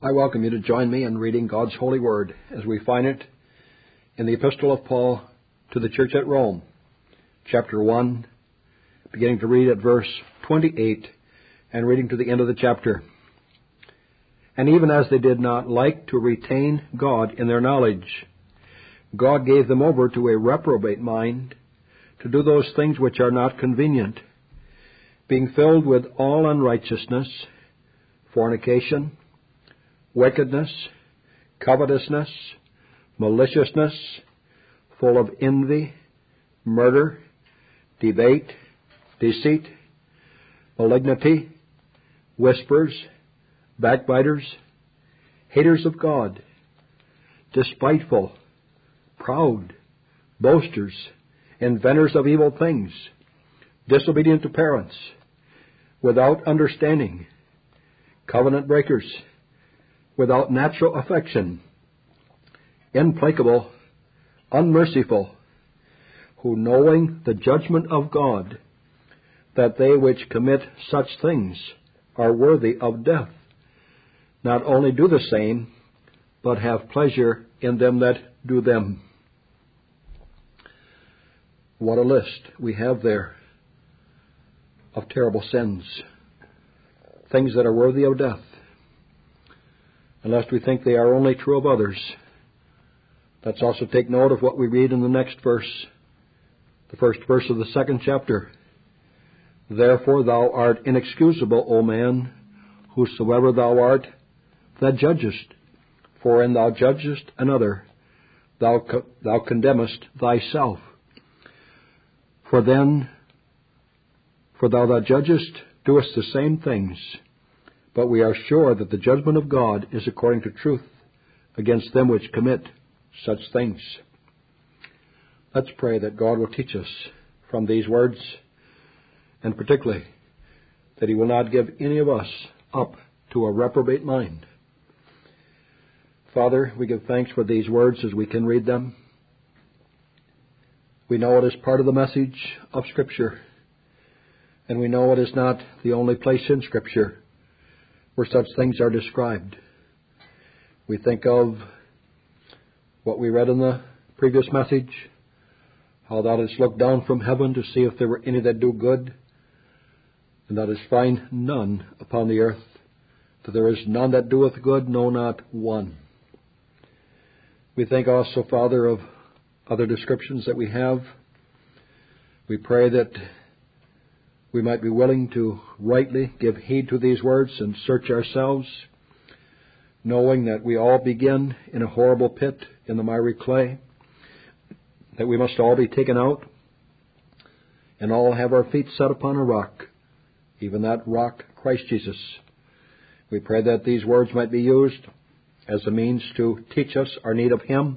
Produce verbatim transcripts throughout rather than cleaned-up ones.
I welcome you to join me in reading God's holy word as we find it in the Epistle of Paul to the church at Rome, chapter one, beginning to read at verse twenty-eight and reading to the end of the chapter. And even as they did not like to retain God in their knowledge, God gave them over to a reprobate mind to do those things which are not convenient, being filled with all unrighteousness, fornication, wickedness, covetousness, maliciousness, full of envy, murder, debate, deceit, malignity, whispers, backbiters, haters of God, despiteful, proud, boasters, inventors of evil things, disobedient to parents, without understanding, covenant breakers, without natural affection, implacable, unmerciful, who knowing the judgment of God, that they which commit such things are worthy of death, not only do the same, but have pleasure in them that do them. What a list we have there of terrible sins, things that are worthy of death. Unless we think they are only true of others. Let's also take note of what we read in the next verse, the first verse of the second chapter. Therefore thou art inexcusable, O man, whosoever thou art, that judgest. For when thou judgest another, thou, co- thou condemnest thyself. For then, for thou that judgest, doest the same things. But we are sure that the judgment of God is according to truth against them which commit such things. Let's pray that God will teach us from these words, and particularly that He will not give any of us up to a reprobate mind. Father, we give thanks for these words as we can read them. We know it is part of the message of Scripture, and we know it is not the only place in Scripture where such things are described. We think of what we read in the previous message, how thou didst look down from heaven to see if there were any that do good, and thou didst find none upon the earth, that there is none that doeth good, no, not one. We think also, Father, of other descriptions that we have. We pray that we might be willing to rightly give heed to these words and search ourselves, knowing that we all begin in a horrible pit in the miry clay, that we must all be taken out and all have our feet set upon a rock, even that rock, Christ Jesus. We pray that these words might be used as a means to teach us our need of Him,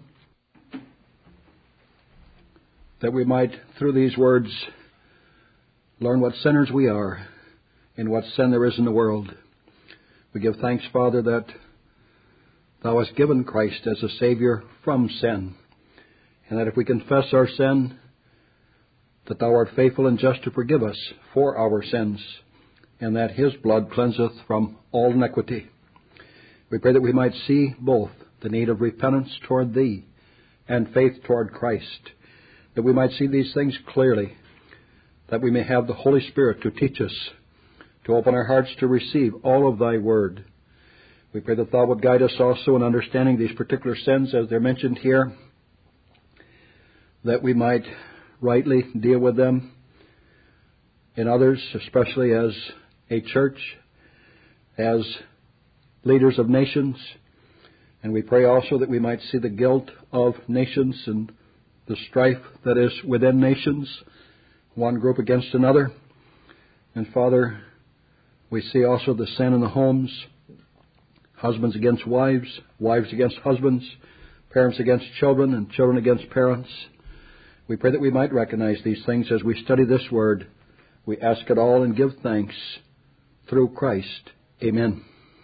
that we might, through these words, learn what sinners we are and what sin there is in the world. We give thanks, Father, that Thou hast given Christ as a Savior from sin, and that if we confess our sin, that Thou art faithful and just to forgive us for our sins, and that His blood cleanseth from all iniquity. We pray that we might see both the need of repentance toward Thee and faith toward Christ, that we might see these things clearly, that we may have the Holy Spirit to teach us, to open our hearts to receive all of Thy Word. We pray that Thou would guide us also in understanding these particular sins as they're mentioned here, that we might rightly deal with them in others, especially as a church, as leaders of nations. And we pray also that we might see the guilt of nations and the strife that is within nations, one group against another. And Father, we see also the sin in the homes, husbands against wives, wives against husbands, parents against children, and children against parents. We pray that we might recognize these things as we study this word. We ask it all and give thanks through Christ. Amen.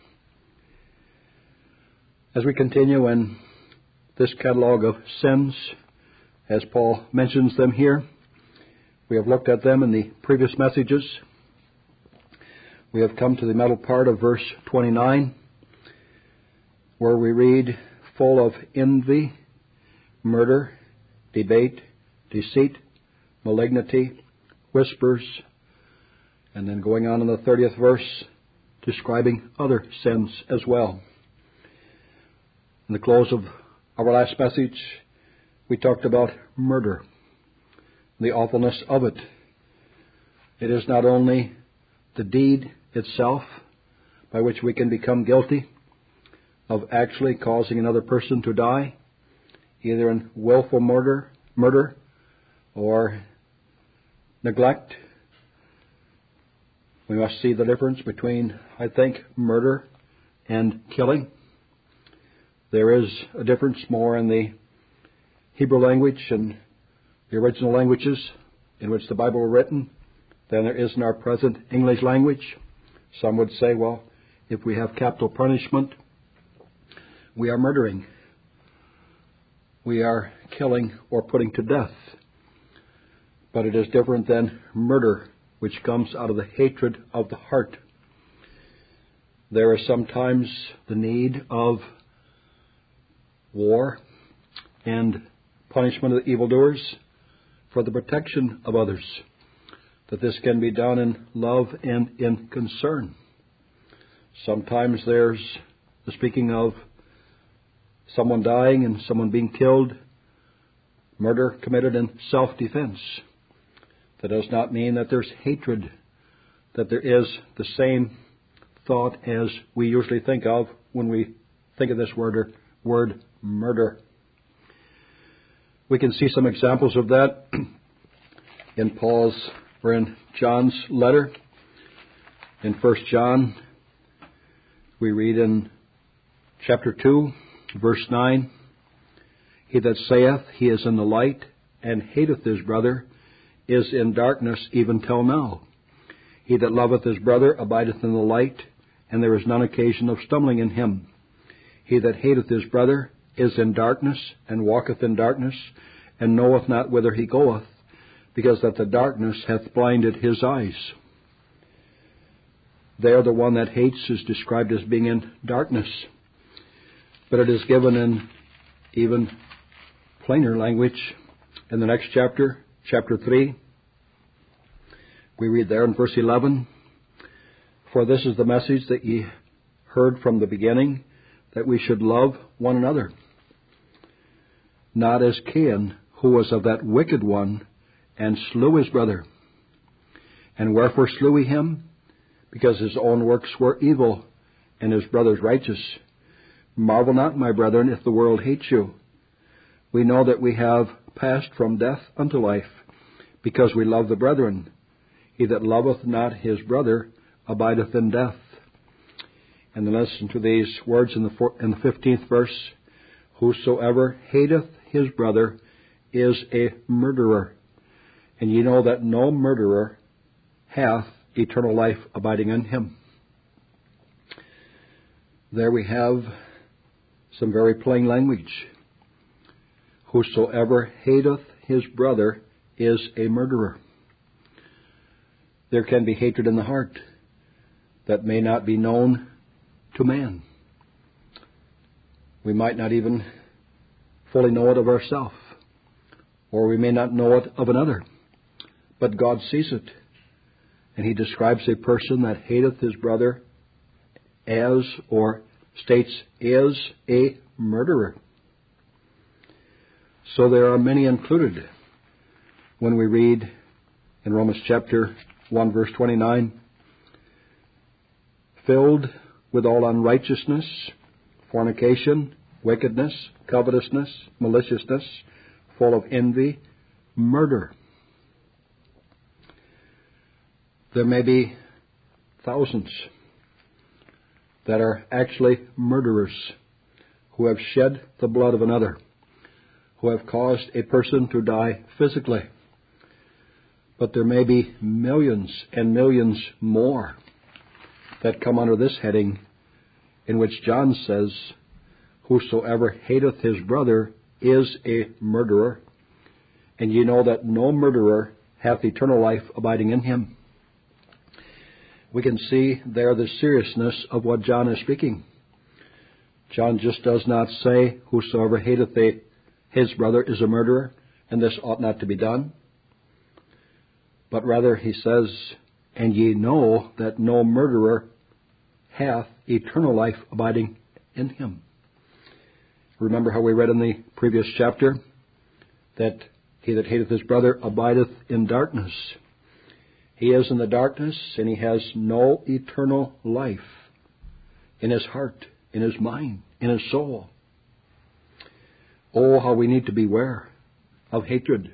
As we continue in this catalog of sins, as Paul mentions them here, we have looked at them in the previous messages. We have come to the middle part of verse twenty-nine. where we read, full of envy, murder, debate, deceit, malignity, whispers, and then going on in the thirtieth verse, describing other sins as well. In the close of our last message, we talked about murder, the awfulness of it. It is not only the deed itself by which we can become guilty of actually causing another person to die, either in willful murder, murder or neglect. We must see the difference between, I think, murder and killing. There is a difference more in the Hebrew language and the original languages in which the Bible was written than there is in our present English language. Some would say, well, if we have capital punishment, we are murdering. We are killing or putting to death. But it is different than murder, which comes out of the hatred of the heart. There is sometimes the need of war and punishment of the evildoers for the protection of others, that this can be done in love and in concern. Sometimes there's the speaking of someone dying and someone being killed, murder committed in self-defense. That does not mean that there's hatred, that there is the same thought as we usually think of when we think of this word, word murder. We can see some examples of that in Paul's or in John's letter. In First John, we read in chapter two, verse nine, he that saith he is in the light and hateth his brother is in darkness even till now. He that loveth his brother abideth in the light, and there is none occasion of stumbling in him. He that hateth his brother is in darkness, and walketh in darkness, and knoweth not whither he goeth, because that the darkness hath blinded his eyes. There the one that hates is described as being in darkness. But it is given in even plainer language in the next chapter, chapter three. We read there in verse eleven, for this is the message that ye heard from the beginning, that we should love one another. Not as Cain, who was of that wicked one, and slew his brother. And wherefore slew he him? Because his own works were evil, and his brother's righteous. Marvel not, my brethren, if the world hates you. We know that we have passed from death unto life, because we love the brethren. He that loveth not his brother abideth in death. And then listen to these words in the four, in the fifteenth verse. Whosoever hateth his brother is a murderer. And ye know that no murderer hath eternal life abiding in him. There we have some very plain language. Whosoever hateth his brother is a murderer. There can be hatred in the heart that may not be known to man. We might not even fully know it of ourselves, or we may not know it of another, but God sees it. And he describes a person that hateth his brother as, or states is, a murderer. So there are many included when we read in Romans chapter one, verse twenty-nine, filled with all unrighteousness, fornication, wickedness, covetousness, maliciousness, full of envy, murder. There may be thousands that are actually murderers who have shed the blood of another, who have caused a person to die physically. But there may be millions and millions more that come under this heading, in which John says, whosoever hateth his brother is a murderer, and ye know that no murderer hath eternal life abiding in him. We can see there the seriousness of what John is speaking. John just does not say, whosoever hateth they, his brother is a murderer, and this ought not to be done. But rather he says, and ye know that no murderer hath eternal life abiding in him. Remember how we read in the previous chapter that he that hateth his brother abideth in darkness. He is in the darkness, and he has no eternal life in his heart, in his mind, in his soul. Oh, how we need to beware of hatred.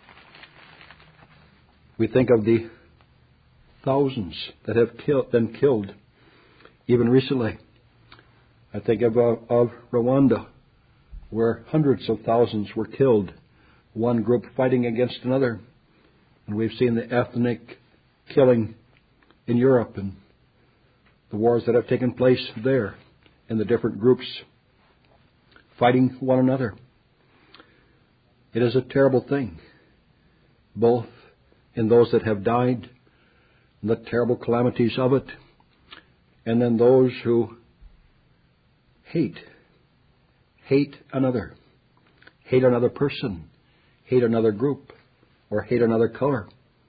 We think of the thousands that have kill, been killed, even recently. I think of, uh, of Rwanda, where hundreds of thousands were killed, one group fighting against another. And we've seen the ethnic killing in Europe and the wars that have taken place there, and the different groups fighting one another. It is a terrible thing, both in those that have died, and the terrible calamities of it, and then those who hate, hate another, hate another person, hate another group, or hate another color.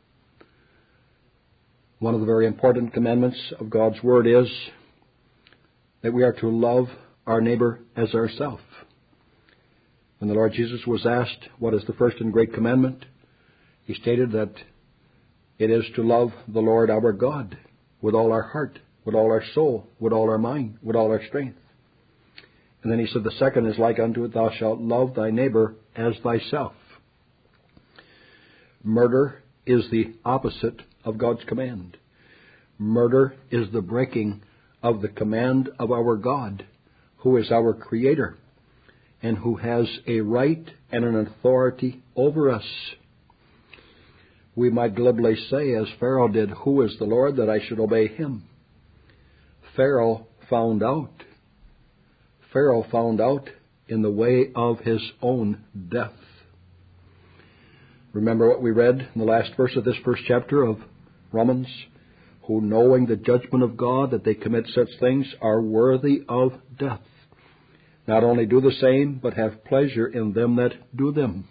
One of the very important commandments of God's Word is that we are to love our neighbor as ourselves. When the Lord Jesus was asked, what is the first and great commandment? He stated that it is to love the Lord our God with all our heart, with all our soul, with all our mind, with all our strength. And then he said, the second is like unto it, thou shalt love thy neighbor as thyself. Murder is the opposite of God's command. Murder is the breaking of the command of our God, who is our Creator, and who has a right and an authority over us. We might glibly say, as Pharaoh did, who is the Lord that I should obey him? Pharaoh found out. Pharaoh found out in the way of his own death. Remember what we read in the last verse of this first chapter of Romans? Who, knowing the judgment of God, that they commit such things, are worthy of death. Not only do the same, but have pleasure in them that do them.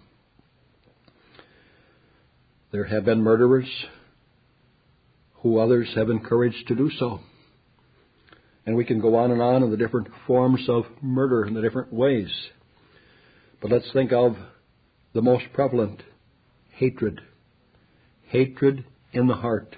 There have been murderers who others have encouraged to do so. And we can go on and on in the different forms of murder in the different ways. But let's think of the most prevalent, hatred. Hatred in the heart.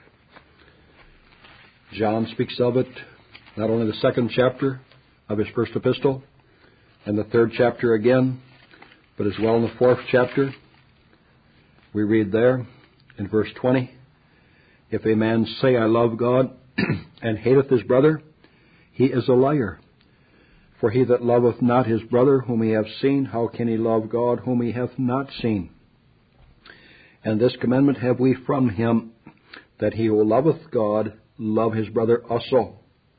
John speaks of it, not only the second chapter of his first epistle, and the third chapter again, but as well in the fourth chapter. We read there in verse twenty, if a man say, I love God, and hateth his brother, he is a liar. For he that loveth not his brother whom he hath seen, how can he love God whom he hath not seen? And this commandment have we from him, that he who loveth God love his brother also.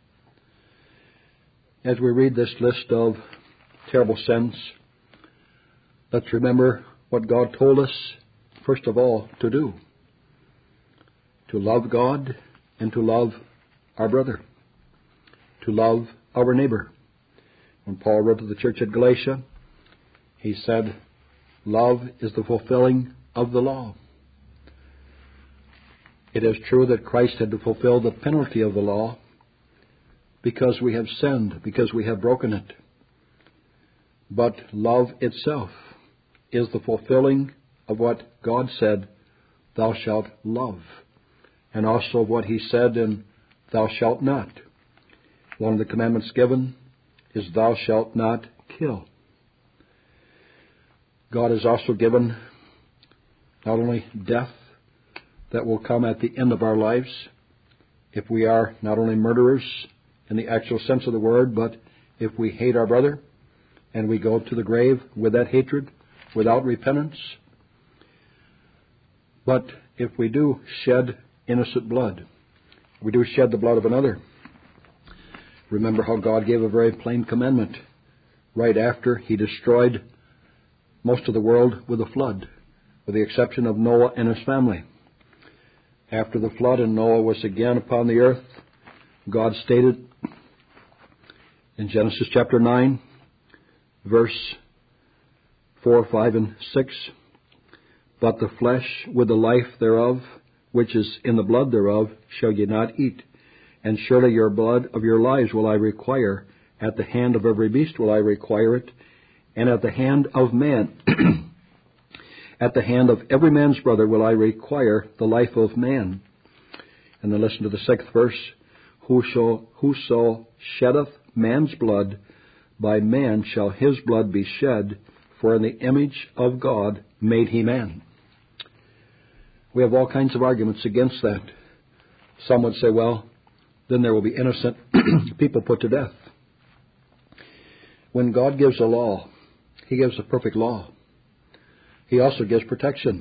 As we read this list of terrible sins, let's remember what God told us, first of all, to do. To love God and to love our brother. To love our neighbor. When Paul wrote to the church at Galatia, he said, love is the fulfilling of the law. It is true that Christ had to fulfill the penalty of the law because we have sinned, because we have broken it. But love itself is the fulfilling of what God said, thou shalt love, and also what he said in thou shalt not. One of the commandments given is thou shalt not kill. God has also given not only death that will come at the end of our lives, if we are not only murderers in the actual sense of the word, but if we hate our brother and we go to the grave with that hatred, without repentance. But if we do shed innocent blood, we do shed the blood of another. Remember how God gave a very plain commandment right after he destroyed most of the world with a flood, with the exception of Noah and his family. After the flood and Noah was again upon the earth, God stated In Genesis chapter nine, verse four, five, and six, but the flesh with the life thereof, which is in the blood thereof, shall ye not eat. And surely your blood of your lives will I require. At the hand of every beast will I require it. And at the hand of man, at the hand of every man's brother will I require the life of man. And then listen to the sixth verse. Whoso, whoso sheddeth man's blood, by man shall his blood be shed, for in the image of God made he man. We have all kinds of arguments against that. Some would say, well, then there will be innocent people put to death. When God gives a law, He gives a perfect law. He also gives protection.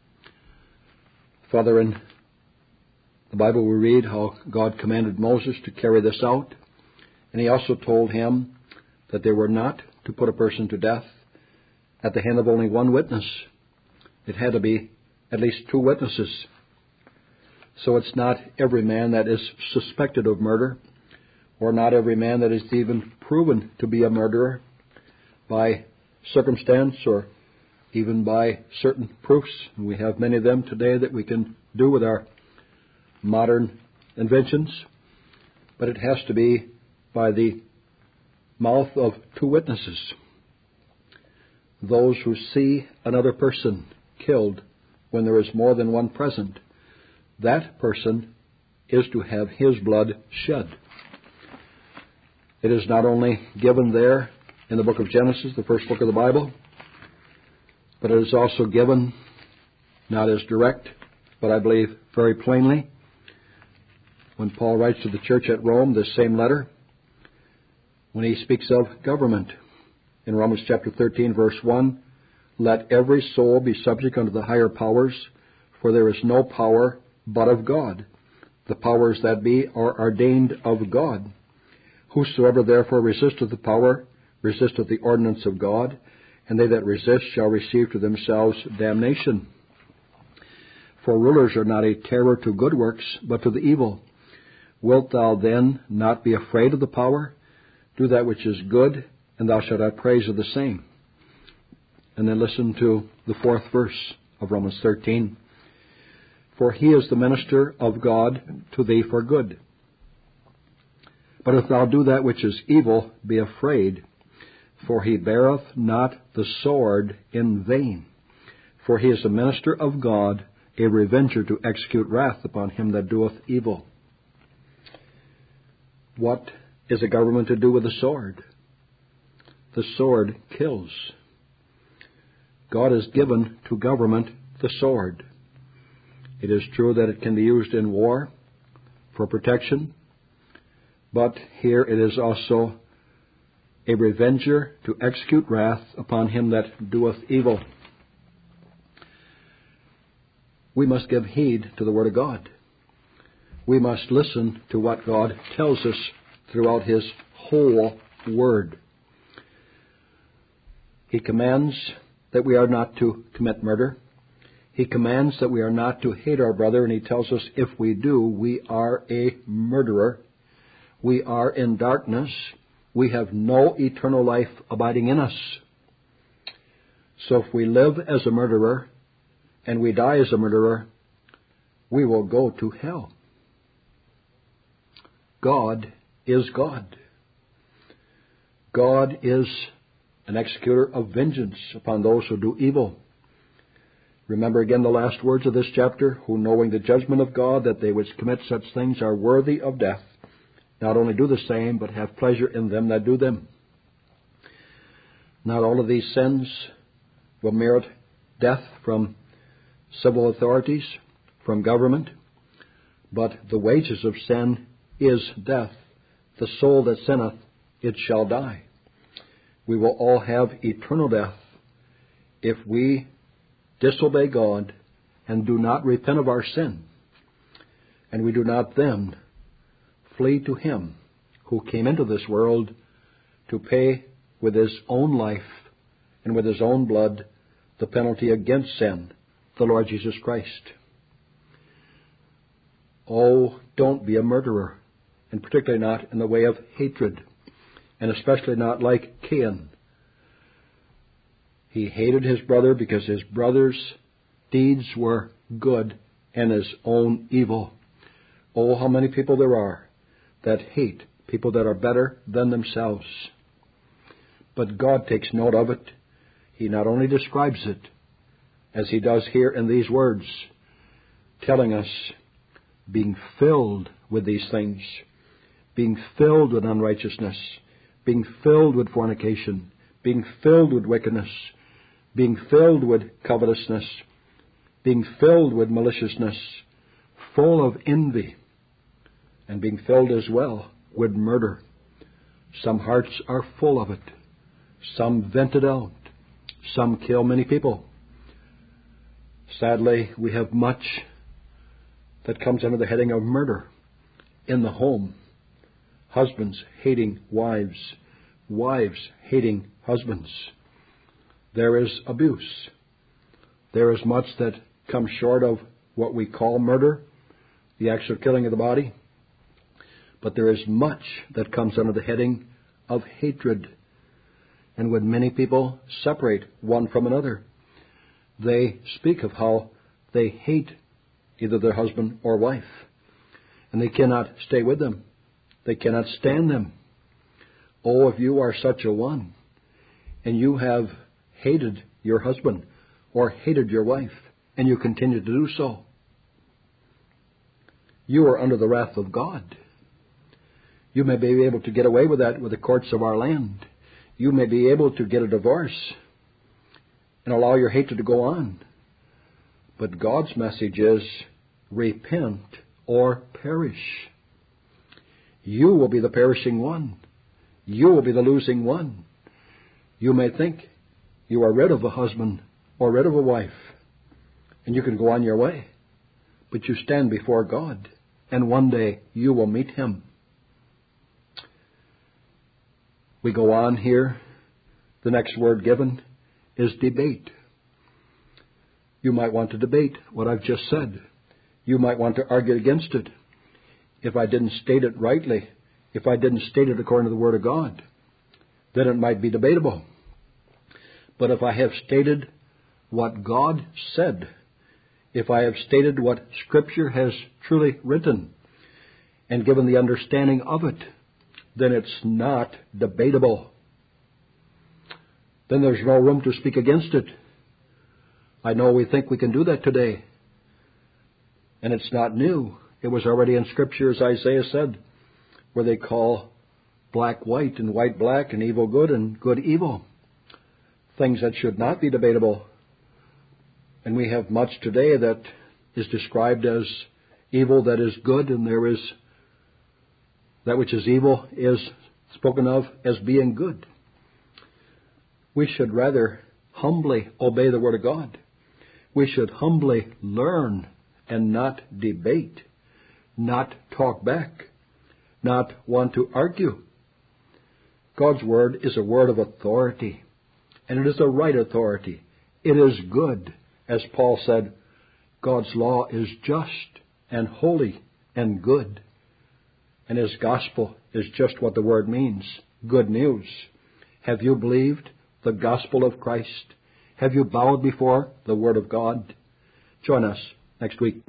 Father, in the Bible we read how God commanded Moses to carry this out, and He also told him that they were not to put a person to death at the hand of only one witness. It had to be at least two witnesses. So it's not every man that is suspected of murder, or not every man that is even proven to be a murderer by circumstance or even by certain proofs. And we have many of them today that we can do with our modern inventions. But it has to be by the mouth of two witnesses. Those who see another person killed when there is more than one present, that person is to have his blood shed. It is not only given there in the book of Genesis, the first book of the Bible, but it is also given, not as direct, but I believe very plainly, when Paul writes to the church at Rome, this same letter, when he speaks of government. In Romans chapter thirteen, verse one, let every soul be subject unto the higher powers, for there is no power but of God. The powers that be are ordained of God. Whosoever therefore resisteth the power, resisteth the ordinance of God, and they that resist shall receive to themselves damnation. For rulers are not a terror to good works, but to the evil. Wilt thou then not be afraid of the power? Do that which is good, and thou shalt have praise of the same. And then listen to the fourth verse of Romans thirteen. For he is the minister of God to thee for good. But if thou do that which is evil, be afraid, for he beareth not the sword in vain. For he is a minister of God, a revenger to execute wrath upon him that doeth evil. What is a government to do with the sword? The sword kills. God has given to government the sword. It is true that it can be used in war for protection, but here it is also a revenger to execute wrath upon him that doeth evil. We must give heed to the Word of God. We must listen to what God tells us throughout His whole Word. He commands that we are not to commit murder. He commands that we are not to hate our brother, and He tells us if we do, we are a murderer. We are in darkness. We have no eternal life abiding in us. So if we live as a murderer and we die as a murderer, we will go to hell. God is God. God is an executor of vengeance upon those who do evil. Remember again the last words of this chapter, who knowing the judgment of God, that they which commit such things are worthy of death, not only do the same, but have pleasure in them that do them. Not all of these sins will merit death from civil authorities, from government, but the wages of sin is death. The soul that sinneth, it shall die. We will all have eternal death if we disobey God and do not repent of our sin, and we do not then flee to Him who came into this world to pay with His own life and with His own blood the penalty against sin, the Lord Jesus Christ. Oh, don't be a murderer, and particularly not in the way of hatred. and especially not like Cain. He hated his brother because his brother's deeds were good and his own evil. Oh, how many people there are that hate people that are better than themselves. But God takes note of it. He not only describes it, as he does here in these words, telling us, being filled with these things, being filled with unrighteousness, being filled with fornication, being filled with wickedness, being filled with covetousness, being filled with maliciousness, full of envy, and being filled as well with murder. Some hearts are full of it. Some vent it out. Some kill many people. Sadly, we have much that comes under the heading of murder in the home. Husbands hating wives. Wives hating husbands. There is abuse. There is much that comes short of what we call murder, the actual killing of the body. But there is much that comes under the heading of hatred. And when many people separate one from another, they speak of how they hate either their husband or wife. And they cannot stay with them. They cannot stand them. Oh, if you are such a one, and you have hated your husband or hated your wife, and you continue to do so, you are under the wrath of God. You may be able to get away with that with the courts of our land. You may be able to get a divorce and allow your hatred to go on. But God's message is, repent or perish. You will be the perishing one. You will be the losing one. You may think you are rid of a husband or rid of a wife, and you can go on your way. But you stand before God, and one day you will meet Him. We go on here. The next word given is debate. You might want to debate what I've just said. You might want to argue against it. If I didn't state it rightly, if I didn't state it according to the Word of God, then it might be debatable. But if I have stated what God said, if I have stated what Scripture has truly written and given the understanding of it, then it's not debatable. Then there's no room to speak against it. I know we think we can do that today. And it's not new. It was already in Scripture, as Isaiah said, where they call black white and white black and evil good and good evil. Things that should not be debatable. And we have much today that is described as evil that is good, and there is that which is evil is spoken of as being good. We should rather humbly obey the Word of God. We should humbly learn and not debate, not talk back, not want to argue. God's Word is a word of authority, and it is a right authority. It is good. As Paul said, God's law is just and holy and good. And His gospel is just what the word means, good news. Have you believed the gospel of Christ? Have you bowed before the Word of God? Join us next week.